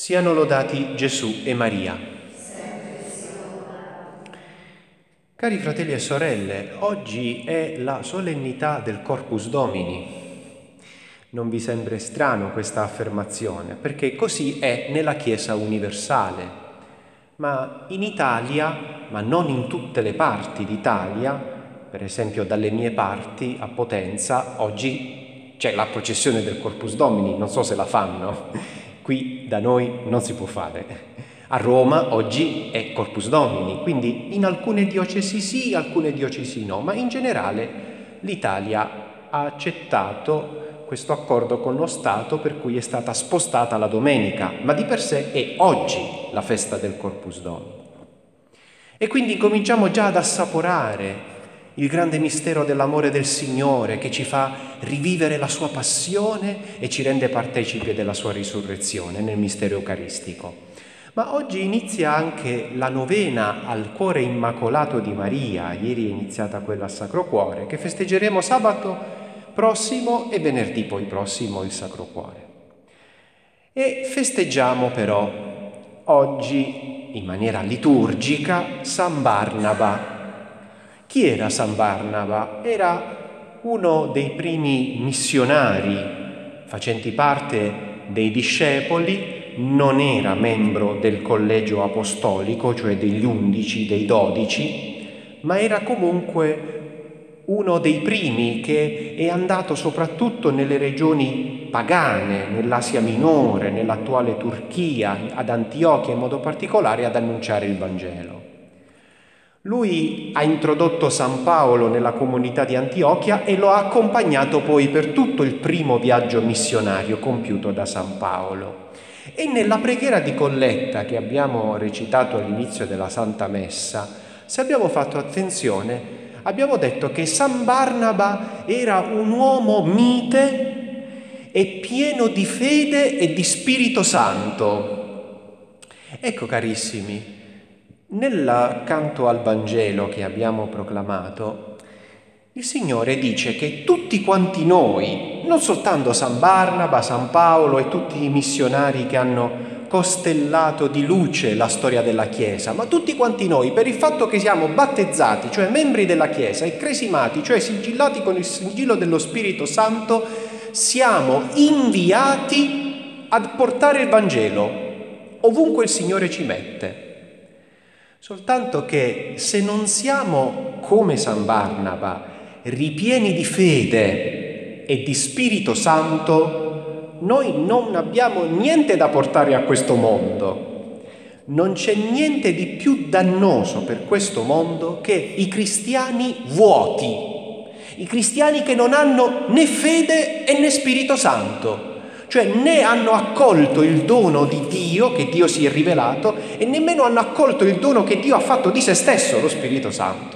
Siano lodati Gesù e Maria. Cari fratelli e sorelle, oggi è la solennità del Corpus Domini. Non vi sembra strano questa affermazione, perché così è nella Chiesa universale. Ma in Italia, ma non in tutte le parti d'Italia, per esempio dalle mie parti a Potenza, oggi c'è la processione del Corpus Domini, non so se la fanno. Qui da noi non si può fare. A Roma oggi è Corpus Domini, quindi in alcune diocesi sì, alcune diocesi no, ma in generale l'Italia ha accettato questo accordo con lo Stato per cui è stata spostata la domenica, ma di per sé è oggi la festa del Corpus Domini. E quindi cominciamo già ad assaporare il grande mistero dell'amore del Signore che ci fa rivivere la sua passione e ci rende partecipi della sua risurrezione nel mistero eucaristico. Ma oggi inizia anche la novena al Cuore Immacolato di Maria. Ieri è iniziata quella al Sacro Cuore, che festeggeremo sabato prossimo e venerdì poi prossimo il Sacro Cuore. E festeggiamo però oggi in maniera liturgica San Barnaba. Chi era San Barnaba? Era uno dei primi missionari facenti parte dei discepoli, non era membro del collegio apostolico, cioè degli 11, dei 12, ma era comunque uno dei primi che è andato soprattutto nelle regioni pagane, nell'Asia Minore, nell'attuale Turchia, ad Antiochia in modo particolare, ad annunciare il Vangelo. Lui ha introdotto San Paolo nella comunità di Antiochia e lo ha accompagnato poi per tutto il primo viaggio missionario compiuto da San Paolo. E nella preghiera di colletta che abbiamo recitato all'inizio della Santa Messa, se abbiamo fatto attenzione, abbiamo detto che San Barnaba era un uomo mite e pieno di fede e di Spirito Santo. Ecco, carissimi, nel canto al Vangelo che abbiamo proclamato, il Signore dice che tutti quanti noi, non soltanto San Barnaba, San Paolo e tutti i missionari che hanno costellato di luce la storia della Chiesa, ma tutti quanti noi, per il fatto che siamo battezzati, cioè membri della Chiesa, e cresimati, cioè sigillati con il sigillo dello Spirito Santo, siamo inviati a portare il Vangelo ovunque il Signore ci mette. Soltanto che se non siamo come San Barnaba, ripieni di fede e di Spirito Santo, noi non abbiamo niente da portare a questo mondo. Non c'è niente di più dannoso per questo mondo che i cristiani vuoti, i cristiani che non hanno né fede e né Spirito Santo. Cioè né hanno accolto il dono di Dio, che Dio si è rivelato, e nemmeno hanno accolto il dono che Dio ha fatto di se stesso, lo Spirito Santo.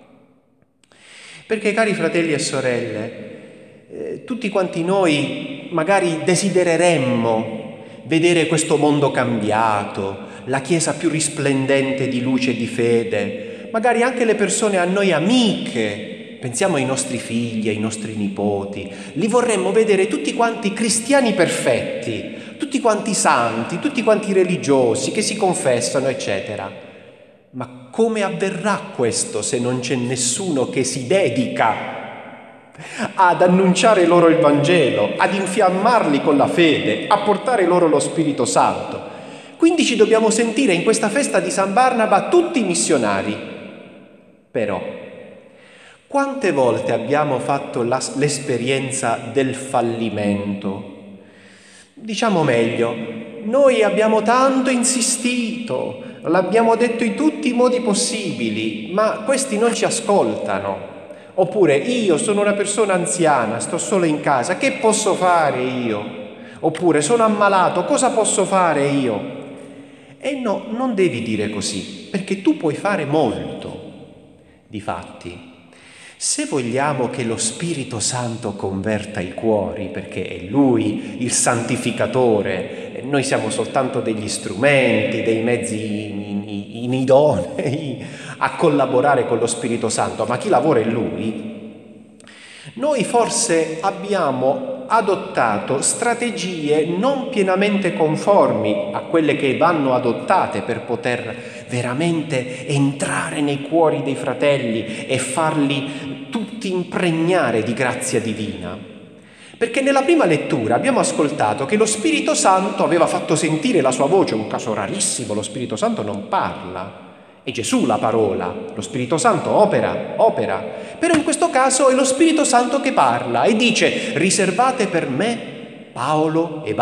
Perché, cari fratelli e sorelle, tutti quanti noi magari desidereremmo vedere questo mondo cambiato, la Chiesa più risplendente di luce e di fede, magari anche le persone a noi amiche. Pensiamo ai nostri figli, ai nostri nipoti, li vorremmo vedere tutti quanti cristiani perfetti, tutti quanti santi, tutti quanti religiosi, che si confessano, eccetera. Ma come avverrà questo se non c'è nessuno che si dedica ad annunciare loro il Vangelo, ad infiammarli con la fede, a portare loro lo Spirito Santo? Quindi ci dobbiamo sentire in questa festa di San Barnaba tutti missionari. Però quante volte abbiamo fatto l'esperienza del fallimento? Diciamo meglio, noi abbiamo tanto insistito, l'abbiamo detto in tutti i modi possibili, ma questi non ci ascoltano. Oppure io sono una persona anziana, sto solo in casa, che posso fare io? Oppure sono ammalato, cosa posso fare io? E no, non devi dire così, perché tu puoi fare molto. Difatti, se vogliamo che lo Spirito Santo converta i cuori, perché è Lui il santificatore, noi siamo soltanto degli strumenti, dei mezzi inidonei a collaborare con lo Spirito Santo, ma chi lavora è Lui, noi forse abbiamo adottato strategie non pienamente conformi a quelle che vanno adottate per poter veramente entrare nei cuori dei fratelli e farli tutti impregnare di grazia divina. Perché nella prima lettura abbiamo ascoltato che lo Spirito Santo aveva fatto sentire la sua voce, un caso rarissimo, lo Spirito Santo non parla. È Gesù la parola, lo Spirito Santo opera, però in questo caso è lo Spirito Santo che parla e dice: riservate per me Paolo e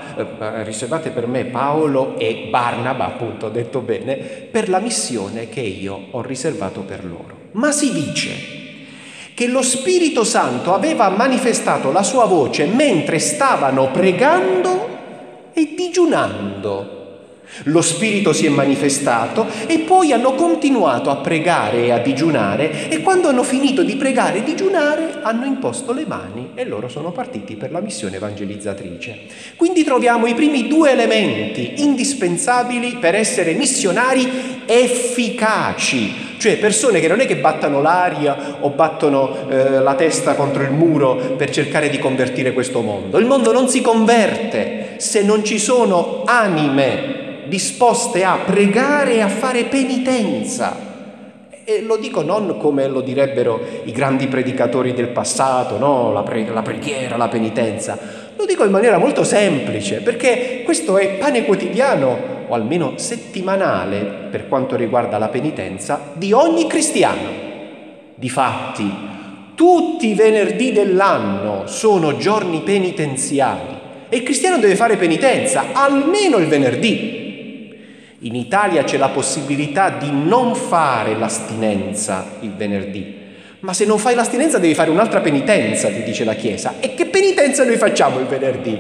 Barnaba, appunto, detto bene, per la missione che io ho riservato per loro. Ma si dice che lo Spirito Santo aveva manifestato la sua voce mentre stavano pregando e digiunando. Lo Spirito si è manifestato e poi hanno continuato a pregare e a digiunare, e quando hanno finito di pregare e digiunare hanno imposto le mani e loro sono partiti per la missione evangelizzatrice. Quindi troviamo i primi due elementi indispensabili per essere missionari efficaci, cioè persone che non è che battano l'aria o battono la testa contro il muro per cercare di convertire questo mondo. Il mondo non si converte se non ci sono anime disposte a pregare e a fare penitenza. E lo dico non come lo direbbero i grandi predicatori del passato, no? La preghiera, la penitenza. Lo dico in maniera molto semplice, perché questo è pane quotidiano, o almeno settimanale, per quanto riguarda la penitenza, di ogni cristiano. Difatti, tutti i venerdì dell'anno sono giorni penitenziali e il cristiano deve fare penitenza almeno il venerdì. In Italia c'è la possibilità di non fare l'astinenza il venerdì, ma se non fai l'astinenza devi fare un'altra penitenza, ti dice la Chiesa. E che penitenza noi facciamo il venerdì?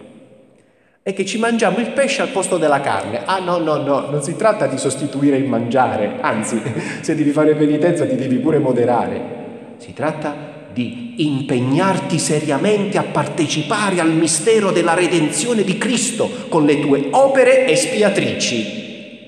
È che ci mangiamo il pesce al posto della carne. No, non si tratta di sostituire il mangiare, anzi, se devi fare penitenza ti devi pure moderare. Si tratta di impegnarti seriamente a partecipare al mistero della redenzione di Cristo con le tue opere espiatrici.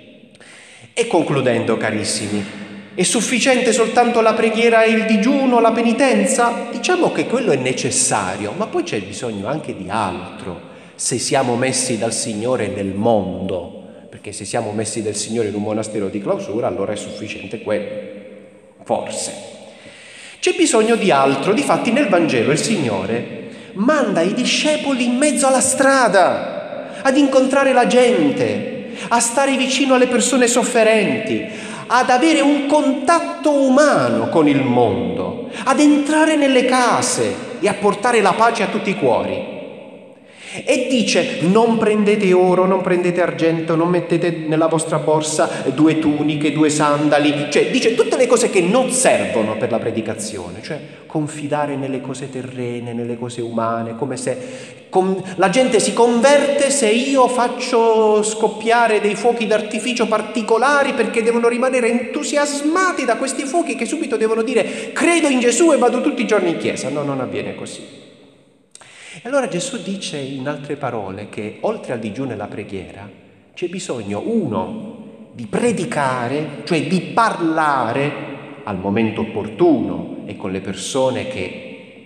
E concludendo, carissimi, è sufficiente soltanto la preghiera e il digiuno, la penitenza? Diciamo che quello è necessario, ma poi c'è bisogno anche di altro, se siamo messi dal Signore nel mondo, perché se siamo messi dal Signore in un monastero di clausura, allora è sufficiente quello, forse. C'è bisogno di altro. Difatti nel Vangelo il Signore manda i discepoli in mezzo alla strada, ad incontrare la gente, a stare vicino alle persone sofferenti, ad avere un contatto umano con il mondo, ad entrare nelle case e a portare la pace a tutti i cuori. E dice: non prendete oro, non prendete argento, non mettete nella vostra borsa 2 tuniche, 2 sandali, cioè dice tutte le cose che non servono per la predicazione, cioè confidare nelle cose terrene, nelle cose umane, come se la gente si converte se io faccio scoppiare dei fuochi d'artificio particolari, perché devono rimanere entusiasmati da questi fuochi che subito devono dire credo in Gesù e vado tutti i giorni in chiesa. No, non avviene così. E allora Gesù dice in altre parole che oltre al digiuno e alla preghiera c'è bisogno, uno, di predicare, cioè di parlare al momento opportuno e con le persone che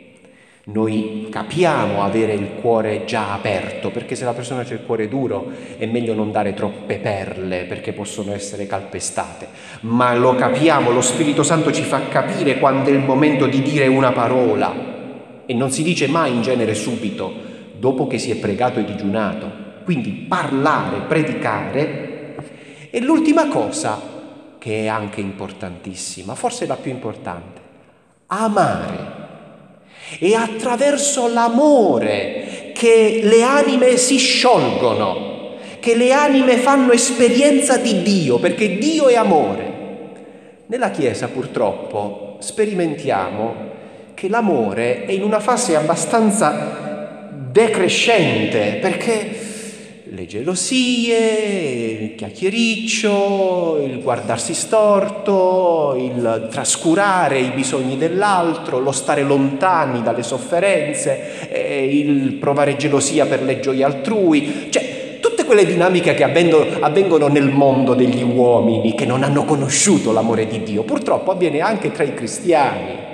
noi capiamo avere il cuore già aperto, perché se la persona c'ha il cuore duro è meglio non dare troppe perle perché possono essere calpestate, ma lo capiamo, lo Spirito Santo ci fa capire quando è il momento di dire una parola. E non si dice mai in genere subito, dopo che si è pregato e digiunato. Quindi parlare, predicare. E l'ultima cosa, che è anche importantissima, forse la più importante, amare. È attraverso l'amore che le anime si sciolgono, che le anime fanno esperienza di Dio, perché Dio è amore. Nella Chiesa purtroppo sperimentiamo che l'amore è in una fase abbastanza decrescente, perché le gelosie, il chiacchiericcio, il guardarsi storto, il trascurare i bisogni dell'altro, lo stare lontani dalle sofferenze, il provare gelosia per le gioie altrui, cioè tutte quelle dinamiche che avvengono nel mondo degli uomini che non hanno conosciuto l'amore di Dio. Purtroppo avviene anche tra i cristiani.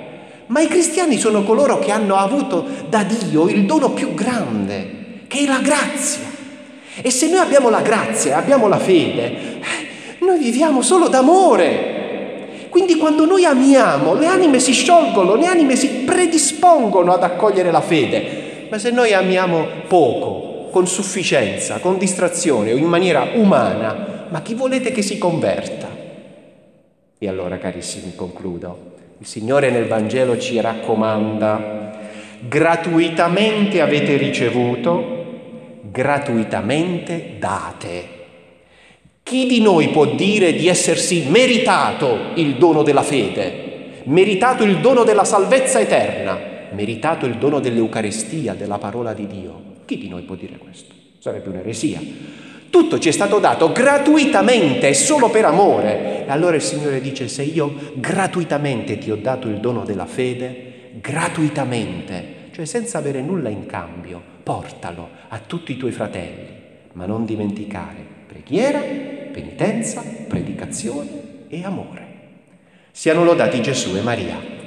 Ma i cristiani sono coloro che hanno avuto da Dio il dono più grande, che è la grazia. E se noi abbiamo la grazia, abbiamo la fede, noi viviamo solo d'amore. Quindi quando noi amiamo, le anime si sciolgono, le anime si predispongono ad accogliere la fede. Ma se noi amiamo poco, con sufficienza, con distrazione o in maniera umana, ma chi volete che si converta? E allora, carissimi, concludo. Il Signore nel Vangelo ci raccomanda: gratuitamente avete ricevuto, gratuitamente date. Chi di noi può dire di essersi meritato il dono della fede, meritato il dono della salvezza eterna, meritato il dono dell'Eucaristia, della parola di Dio? Chi di noi può dire questo? Sarebbe un'eresia. Tutto ci è stato dato gratuitamente e solo per amore. E allora il Signore dice: se io gratuitamente ti ho dato il dono della fede, gratuitamente, cioè senza avere nulla in cambio, portalo a tutti i tuoi fratelli, ma non dimenticare preghiera, penitenza, predicazione e amore. Siano lodati Gesù e Maria.